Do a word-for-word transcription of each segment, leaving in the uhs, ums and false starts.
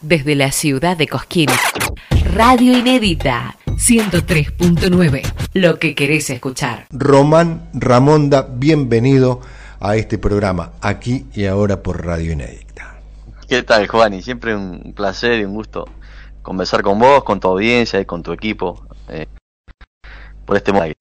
Desde la ciudad de Cosquín, Radio Inédita, ciento tres punto nueve. Lo que querés escuchar. Román Ramonda, bienvenido a este programa, aquí y ahora por Radio Inédita. ¿Qué tal, Juani? Siempre un placer y un gusto conversar con vos, con tu audiencia y con tu equipo eh, por este momento.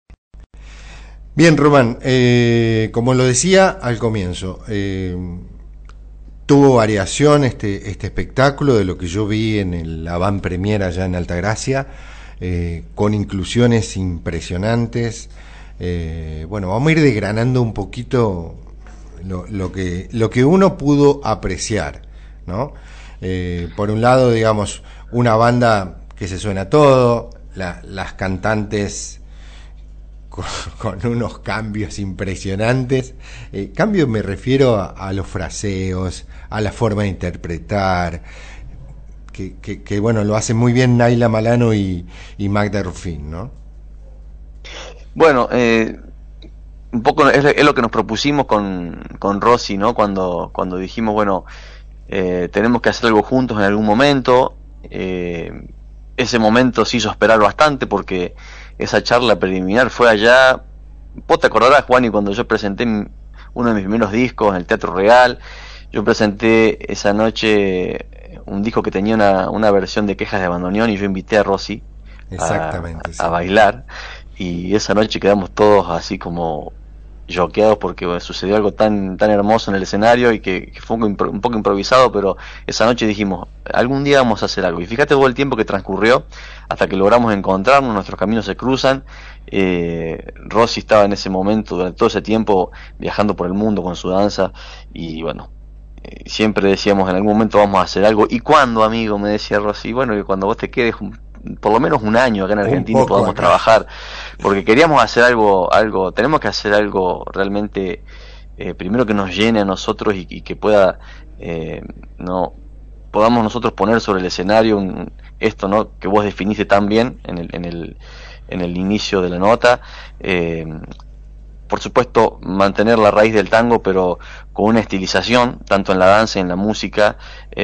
Bien, Román, eh, como lo decía al comienzo, eh, tuvo variación este, este espectáculo de lo que yo vi en el avant premier allá en Altagracia, eh, con inclusiones impresionantes. Eh, bueno, vamos a ir desgranando un poquito lo, lo que lo que uno pudo apreciar, ¿no? Eh, por un lado, digamos, una banda que se suena todo, la, las cantantes con, con unos cambios impresionantes. Eh, cambios me refiero a, a los fraseos, a la forma de interpretar, que, que, que bueno, lo hacen muy bien Naila Malano y, y Magda Rufín, ¿no? Bueno, eh, un poco es, es lo que nos propusimos con, con Rosy, ¿no? Cuando, cuando dijimos, bueno, eh, tenemos que hacer algo juntos en algún momento. Eh, ese momento se hizo esperar bastante porque esa charla preliminar fue allá. Vos te acordarás, Juan, y cuando yo presenté uno de mis primeros discos en el Teatro Real, yo presenté esa noche un disco que tenía una, una versión de Quejas de Bandoneón y yo invité a Rosy Exactamente, a, sí. a bailar, y esa noche quedamos todos así como choqueados porque bueno, sucedió algo tan tan hermoso en el escenario y que, que fue un, un poco improvisado, pero esa noche dijimos, algún día vamos a hacer algo. Y fíjate todo el tiempo que transcurrió hasta que logramos encontrarnos, nuestros caminos se cruzan. eh, Rosy estaba en ese momento, durante todo ese tiempo, viajando por el mundo con su danza, y bueno, eh, siempre decíamos, en algún momento vamos a hacer algo. ¿Y cuándo, amigo? Me decía Rosy. Bueno, que cuando vos te quedes un, por lo menos un año acá en Argentina y podamos acá trabajar, porque queríamos hacer algo, algo, tenemos que hacer algo realmente, eh, primero que nos llene a nosotros y, y que pueda, eh, no, podamos nosotros poner sobre el escenario un, esto, ¿no? Que vos definiste tan bien en el, en el, en el inicio de la nota. Eh, por supuesto, mantener la raíz del tango, pero con una estilización, tanto en la danza y en la música,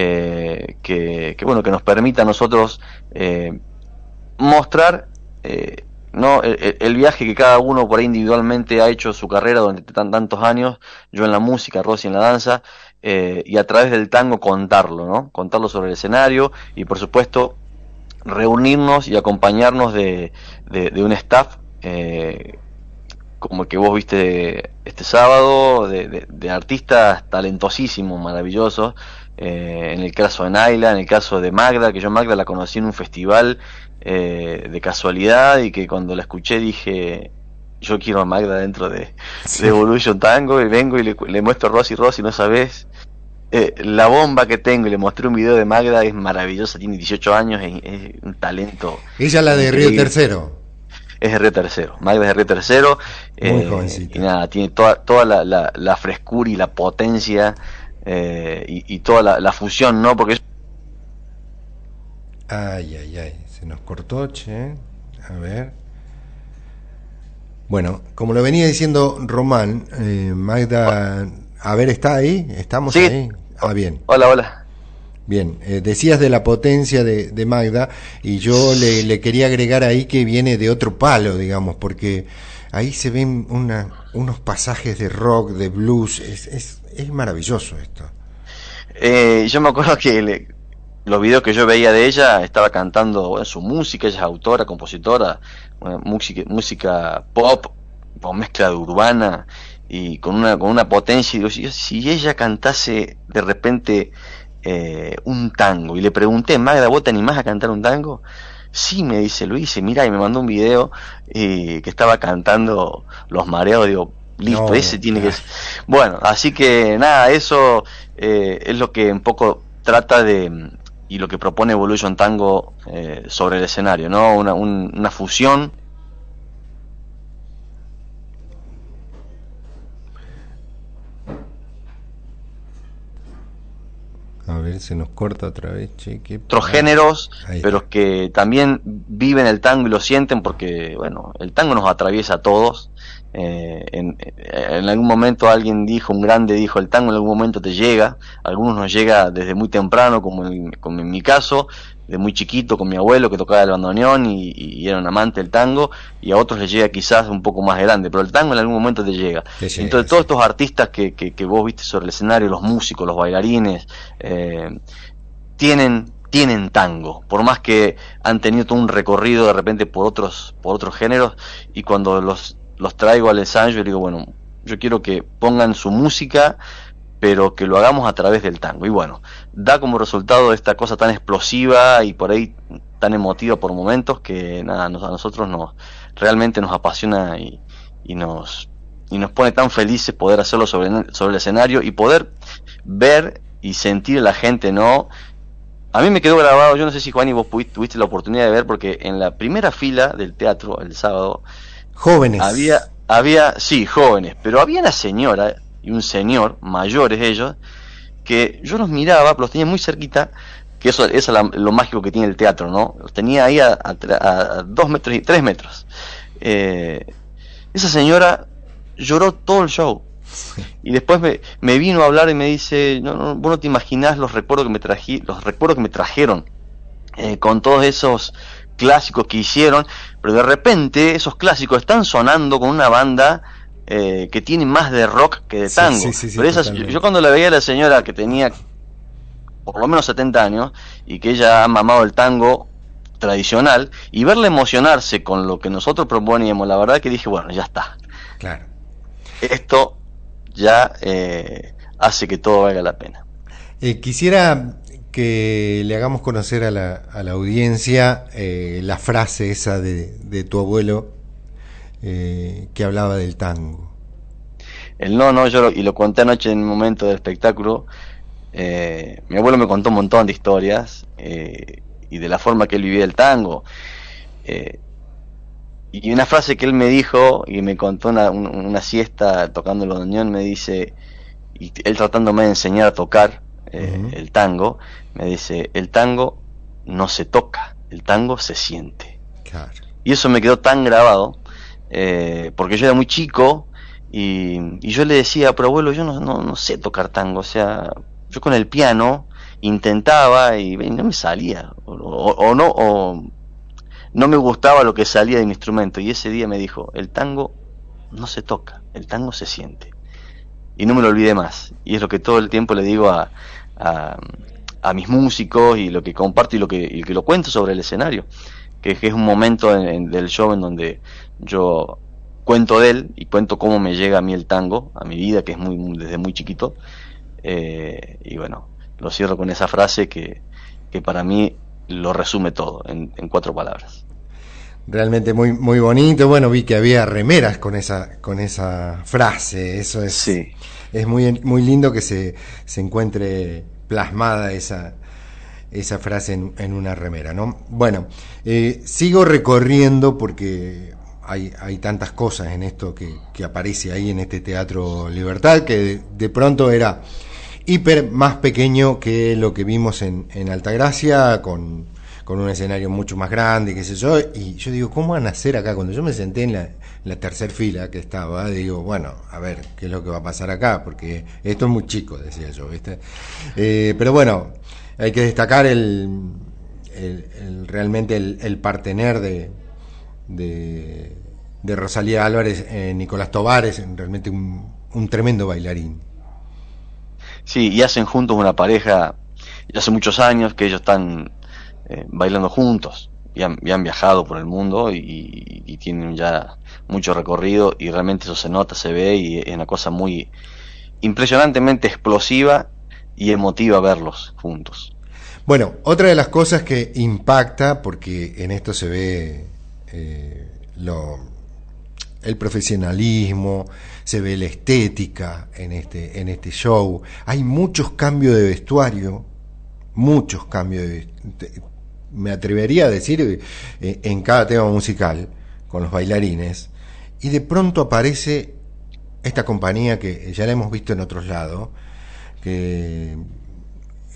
eh, que, que bueno, que nos permita a nosotros eh, mostrar eh, no el, el viaje que cada uno por ahí individualmente ha hecho su carrera durante tan, tantos años, yo en la música, Rosy en la danza, eh, y a través del tango contarlo, ¿no? Contarlo sobre el escenario y por supuesto reunirnos y acompañarnos de, de, de un staff eh, como el que vos viste este sábado, de, de, de artistas talentosísimos, maravillosos, eh, en el caso de Naila, en el caso de Magda, que yo Magda la conocí en un festival eh, de casualidad, y que cuando la escuché dije, yo quiero a Magda dentro de, sí. de Evolution Tango, y vengo y le, le muestro a Rosy, Rosy, no sabés eh, la bomba que tengo, y le mostré un video de Magda, es maravillosa, tiene dieciocho años, es, es un talento. Ella la de Río Tercero. Es de Río Tercero, Magda es de Río Tercero, muy eh, jovencita. Y nada, tiene toda, toda la, la, la frescura y la potencia eh, y, y toda la, la fusión, ¿no? Porque es... Ay, ay, ay, se nos cortó, che, a ver. Bueno, como lo venía diciendo Román, eh, Magda, a ver, ¿está ahí? ¿Estamos ¿Sí? ahí? Ah, bien. Hola, hola. Bien, eh, decías de la potencia de, de Magda, y yo le, le quería agregar ahí que viene de otro palo, digamos, porque ahí se ven una, unos pasajes de rock, de blues, es, es, es maravilloso esto. Eh, yo me acuerdo que le, los videos que yo veía de ella, estaba cantando bueno, su música, ella es autora, compositora, bueno, música, música pop, con mezcla de urbana, y con una, con una potencia, y digo, si ella cantase de repente... Eh, un tango, y le pregunté, Magda, ¿vos te animás a cantar un tango? Sí, me dice, lo hice, mira, y me mandó un video eh, que estaba cantando Los Mareados, digo, listo, no, ese tiene que ser. Bueno, así que nada, eso eh, es lo que un poco trata de, y lo que propone Evolution Tango eh, sobre el escenario, ¿no? Una, un, una fusión. A ver, se nos corta otra vez, che. ¿Qué... Otros géneros, Ahí pero está. Que también viven el tango y lo sienten, porque, bueno, el tango nos atraviesa a todos. Eh, en, en algún momento alguien dijo, un grande dijo, el tango en algún momento te llega, a algunos nos llega desde muy temprano, como en, como en mi caso, de muy chiquito con mi abuelo que tocaba el bandoneón y, y era un amante del tango, y a otros les llega quizás un poco más grande, pero el tango en algún momento te llega. Te llega, Entonces sí. todos estos artistas que, que, que vos viste sobre el escenario, los músicos, los bailarines, eh, tienen tienen tango, por más que han tenido todo un recorrido de repente por otros por otros géneros, y cuando los los traigo al ensayo yo digo, bueno, yo quiero que pongan su música, pero que lo hagamos a través del tango. Y bueno, da como resultado esta cosa tan explosiva y por ahí tan emotiva por momentos que nada, nos, a nosotros nos realmente nos apasiona y, y nos y nos pone tan felices poder hacerlo sobre, sobre el escenario y poder ver y sentir a la gente, ¿no? A mí me quedó grabado, yo no sé si Juan y vos pudiste, tuviste la oportunidad de ver, porque en la primera fila del teatro el sábado Jóvenes. había, había, sí, jóvenes, pero había una señora y un señor, mayores ellos, que yo los miraba, los tenía muy cerquita, que eso, eso es la, lo mágico que tiene el teatro, ¿no? Los tenía ahí a, a, a dos metros y tres metros. Eh, esa señora lloró todo el show. Y después me, me vino a hablar y me dice, no, no, vos no te imaginás los recuerdos que me trají, los recuerdos que me trajeron eh, con todos esos clásicos que hicieron, pero de repente esos clásicos están sonando con una banda eh, que tiene más de rock que de tango. Sí, sí, sí, pero esas, yo, yo cuando la veía a la señora que tenía por lo menos setenta años y que ella ha mamado el tango tradicional, y verla emocionarse con lo que nosotros proponíamos, la verdad que dije, bueno, ya está. Claro. Esto ya eh, hace que todo valga la pena. Eh, quisiera que le hagamos conocer a la, a la audiencia eh, la frase esa de, de tu abuelo eh, que hablaba del tango. El no, no, yo lo, y lo conté anoche en un momento del espectáculo. Eh, mi abuelo me contó un montón de historias eh, y de la forma que él vivía el tango. Eh, Y una frase que él me dijo, y me contó una, una siesta tocando el bandoneón, me dice, y él tratándome de enseñar a tocar eh, uh-huh. el tango, me dice, el tango no se toca, el tango se siente. Claro. Y eso me quedó tan grabado, eh, porque yo era muy chico, y, y yo le decía, pero abuelo, yo no, no, no sé tocar tango, o sea, yo con el piano intentaba y, y no me salía, o, o, o no, o no me gustaba lo que salía de mi instrumento, y ese día me dijo, el tango no se toca, el tango se siente. Y no me lo olvidé más, y es lo que todo el tiempo le digo a, a, a mis músicos, y lo que comparto y lo que, y que lo cuento sobre el escenario, que, que es un momento en, en, del show en donde yo cuento de él y cuento cómo me llega a mí el tango, a mi vida, que es muy, muy desde muy chiquito, eh, y bueno, lo cierro con esa frase que, que para mí lo resume todo en, en cuatro palabras. Realmente muy muy bonito. Bueno, vi que había remeras con esa con esa frase. Eso es sí. Es muy muy lindo que se, se encuentre plasmada esa esa frase en, en una remera, ¿no? Bueno, eh, sigo recorriendo porque hay hay tantas cosas en esto que, que aparece ahí en este Teatro Libertad, que de, de pronto era hiper más pequeño que lo que vimos en, en Altagracia, con, con un escenario mucho más grande, qué sé yo, y yo digo, ¿cómo van a hacer acá? Cuando yo me senté en la, en la tercer fila que estaba, digo, bueno, a ver, ¿qué es lo que va a pasar acá? Porque esto es muy chico, decía yo, ¿viste? Eh, pero bueno, hay que destacar el, el, el realmente el, el partener de, de, de Rosalía Álvarez, eh, Nicolás Tovares, realmente un, un tremendo bailarín. Sí, y hacen juntos una pareja, y hace muchos años que ellos están eh, bailando juntos, y han, y han viajado por el mundo, y, y, y tienen ya mucho recorrido, y realmente eso se nota, se ve, y es una cosa muy impresionantemente explosiva y emotiva verlos juntos. Bueno, otra de las cosas que impacta, porque en esto se ve eh, lo, el profesionalismo, se ve la estética en este, en este show. Hay muchos cambios de vestuario, muchos cambios de, de, me atrevería a decir, eh, en cada tema musical, con los bailarines, y de pronto aparece esta compañía que ya la hemos visto en otros lados, que es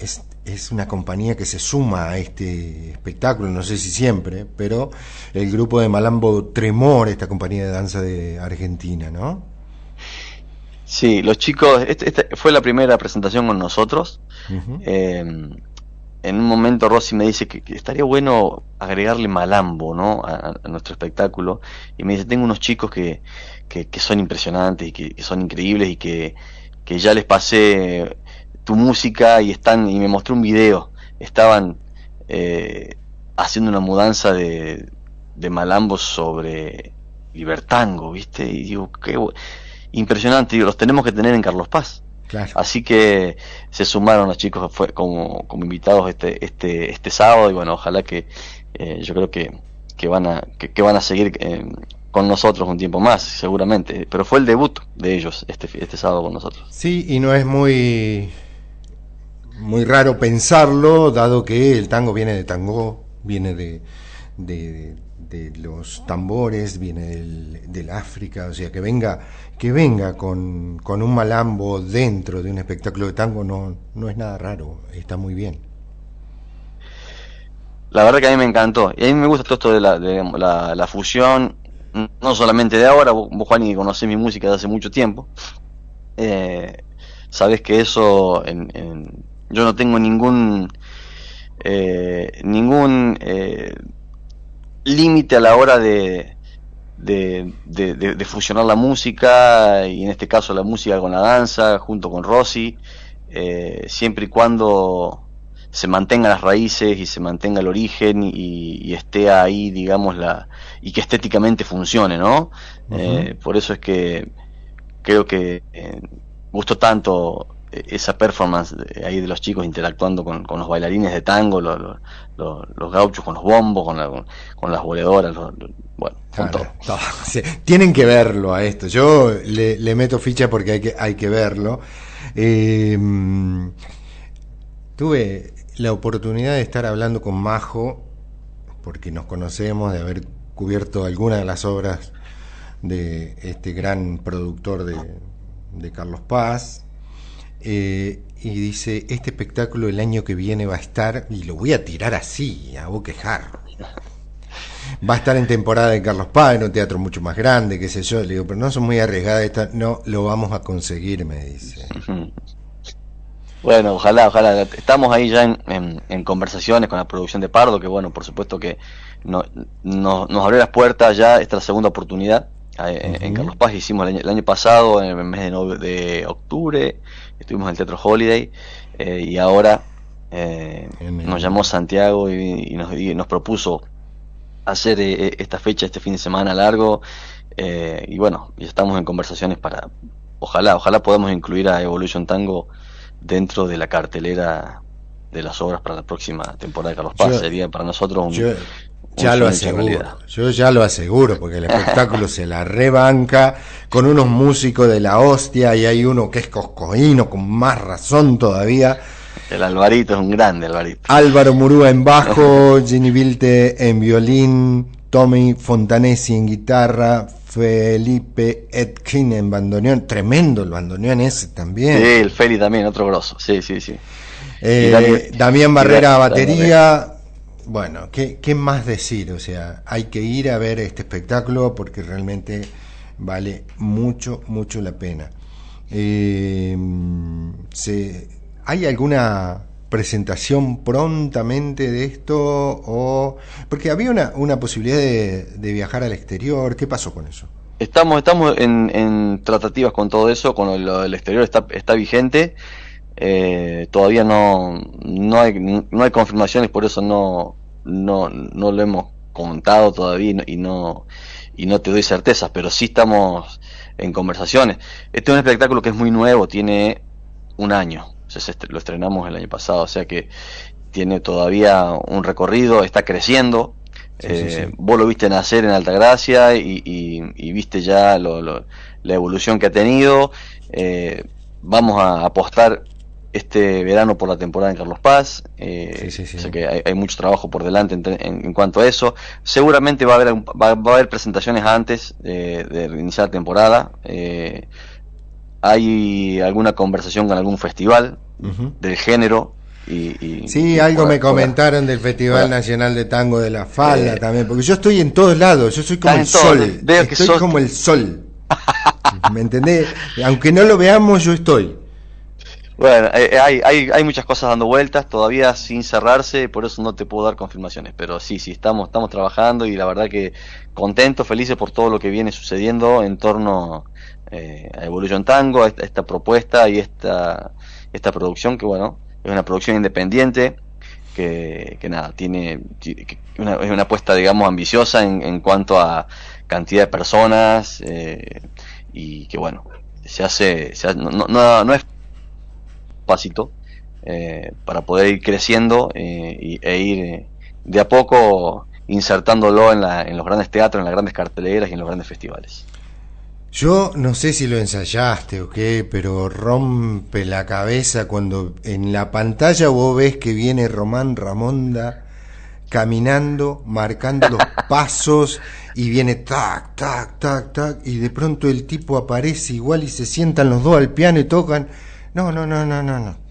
es una compañía que se suma a este espectáculo, no sé si siempre, pero el grupo de Malambo Tremor, esta compañía de danza de Argentina, ¿no? Sí, los chicos, este, este fue la primera presentación con nosotros. Uh-huh. eh, en un momento Rosy me dice que, que estaría bueno agregarle Malambo, ¿no? a, a nuestro espectáculo, y me dice, tengo unos chicos que, que, que son impresionantes y que, que son increíbles y que, que ya les pasé tu música y están, y me mostró un video, estaban eh, haciendo una mudanza de, de Malambo sobre Libertango, ¿viste? Y digo, qué impresionante, digo, los tenemos que tener en Carlos Paz. Claro. Así que se sumaron los chicos fue como, como invitados este, este, este sábado, y bueno, ojalá que eh, yo creo que, que van a, que, que van a seguir eh, con nosotros un tiempo más, seguramente, pero fue el debut de ellos este, este sábado con nosotros. Sí, y no es muy muy raro pensarlo, dado que el tango viene de tango, viene de, de, de, de los tambores, viene del, del África, o sea, que venga que venga con, con un malambo dentro de un espectáculo de tango no, no es nada raro, está muy bien. La verdad que a mí me encantó, y a mí me gusta todo esto de la, de la, la fusión, no solamente de ahora, vos, vos Juan, y conocés mi música de hace mucho tiempo, eh, sabés que eso en, en yo no tengo ningún eh, ningún eh, límite a la hora de de, de, de de fusionar la música, y en este caso la música con la danza junto con Rosy, eh, siempre y cuando se mantengan las raíces y se mantenga el origen y, y esté ahí, digamos, la y que estéticamente funcione, ¿no? Uh-huh. Eh, por eso es que creo que eh, gustó tanto esa performance de, ahí de los chicos interactuando con, con los bailarines de tango, los, los, los, los gauchos con los bombos, con, la, con, con las boleadoras, los, los, bueno, con claro, todo. todo. Sí, tienen que verlo a esto. Yo le, le meto ficha porque hay que, hay que verlo. Eh, tuve la oportunidad de estar hablando con Majo, porque nos conocemos, de haber cubierto algunas de las obras de este gran productor de, de Carlos Paz. Eh, y dice, este espectáculo el año que viene va a estar, y lo voy a tirar así, a boquejar, va a estar en temporada de Carlos Paz, en un teatro mucho más grande, qué sé yo. Le digo, pero no son muy arriesgadas estas. No, lo vamos a conseguir, me dice. Bueno, ojalá, ojalá. Estamos ahí ya en, en, en conversaciones con la producción de Pardo, que bueno, por supuesto que no, no, nos abrió las puertas ya esta es la segunda oportunidad. En, uh-huh. en Carlos Paz hicimos el año, el año pasado, en el mes de, no, de octubre, estuvimos en el Teatro Holiday, eh, y ahora eh, nos llamó Santiago y, y, nos, y nos propuso hacer eh, esta fecha, este fin de semana largo, eh, y bueno, ya estamos en conversaciones para, ojalá, ojalá podamos incluir a Evolution Tango dentro de la cartelera de las obras para la próxima temporada de Carlos Paz. Yo, Sería para nosotros un... Yo... Ya lo aseguro, yo ya lo aseguro, porque el espectáculo se la rebanca con unos músicos de la hostia, y hay uno que es coscoíno, con más razón todavía. El Alvarito es un grande, Alvarito. Álvaro Murúa en bajo, Ginny Vilte en violín, Tommy Fontanesi en guitarra, Felipe Etkin en bandoneón, tremendo el bandoneón ese también. Sí, el Feli también, otro grosso, sí, sí, sí. Eh, Daniel, Damián Barrera batería. Bueno, ¿qué, ¿qué más decir? O sea, hay que ir a ver este espectáculo porque realmente vale mucho, mucho la pena. Eh, se, ¿Hay alguna presentación prontamente de esto? O porque había una, una posibilidad de, de viajar al exterior. ¿Qué pasó con eso? Estamos, estamos en, en tratativas con todo eso, con lo del exterior está, está vigente. Eh, todavía no no hay no hay confirmaciones, por eso no no no lo hemos contado todavía, y no y no, y no te doy certezas, pero sí estamos en conversaciones. Este es un espectáculo que es muy nuevo, tiene un año, o sea, lo estrenamos el año pasado, o sea que tiene todavía un recorrido, está creciendo. Sí, eh, sí, sí. Vos lo viste nacer en Altagracia y, y, y viste ya lo, lo, la evolución que ha tenido. Eh, vamos a apostar este verano por la temporada en Carlos Paz, eh, sí, sí, sí. O sea que hay, hay mucho trabajo por delante en, en, en cuanto a eso. Seguramente va a haber va, va a haber presentaciones antes de, de iniciar la temporada. Eh, hay alguna conversación con algún festival uh-huh. del género, Y, y, sí, y algo por, me comentaron por, del Festival por, Nacional de Tango de la Falda eh, también, porque yo estoy en todos lados, yo soy como el todo, sol, veo que estoy sos... como el sol, ¿me entendés? Aunque no lo veamos, yo estoy. Bueno, eh, hay, hay, hay muchas cosas dando vueltas, todavía sin cerrarse, por eso no te puedo dar confirmaciones, pero sí, sí, estamos, estamos trabajando y la verdad que contentos, felices por todo lo que viene sucediendo en torno eh, a Evolution Tango, a esta, esta propuesta y esta, esta producción que, bueno, es una producción independiente que, que nada, tiene que una, es una apuesta, digamos, ambiciosa en, en cuanto a cantidad de personas eh, y que, bueno, se hace, se hace no, no, no es pasito eh, para poder ir creciendo eh, y, e ir eh, de a poco insertándolo en, la, en los grandes teatros, en las grandes carteleras y en los grandes festivales. Yo no sé si lo ensayaste o qué, pero rompe la cabeza cuando en la pantalla vos ves que viene Román Ramonda caminando, marcando los pasos y viene tac, tac, tac, tac y de pronto el tipo aparece igual y se sientan los dos al piano y tocan. No, no, no, no, no, no.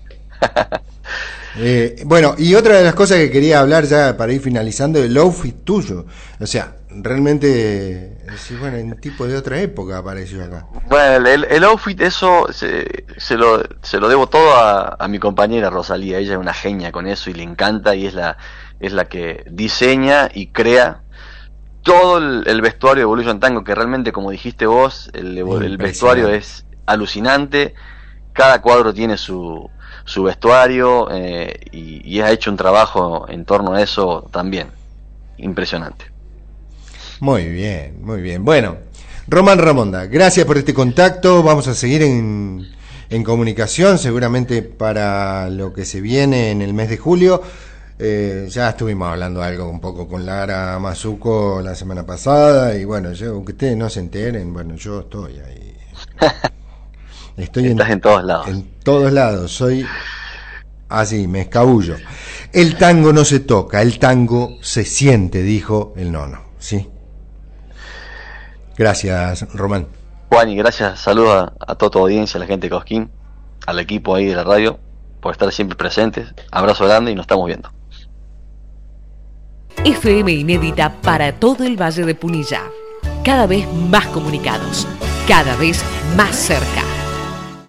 eh, bueno, y otra de las cosas que quería hablar ya para ir finalizando, el outfit tuyo. O sea, realmente, sí, bueno, un tipo de otra época apareció acá. Bueno, el, el outfit, eso se, se, lo, se lo debo todo a, a mi compañera Rosalía. Ella es una genia con eso y le encanta y es la, es la que diseña y crea todo el, el vestuario de Evolution Tango, que realmente, como dijiste vos, el, el vestuario es alucinante. Cada cuadro tiene su, su vestuario eh, y, y ha hecho un trabajo en torno a eso también impresionante. Muy bien, muy bien. Bueno, Román Ramonda, gracias por este contacto. Vamos a seguir en, en comunicación, seguramente para lo que se viene en el mes de julio. Eh, ya estuvimos hablando algo un poco con Lara Mazuco la semana pasada y bueno, yo, aunque ustedes no se enteren, bueno, yo estoy ahí. Estoy Estás en, en todos lados. En todos lados, soy así, me escabullo. El tango no se toca, el tango se siente, dijo el nono, ¿sí? Gracias, Román. Juan, y gracias, saludos a, a toda tu audiencia, a la gente de Cosquín, al equipo ahí de la radio, por estar siempre presentes. Abrazo grande y nos estamos viendo. F M inédita para todo el Valle de Punilla. Cada vez más comunicados, cada vez más cerca.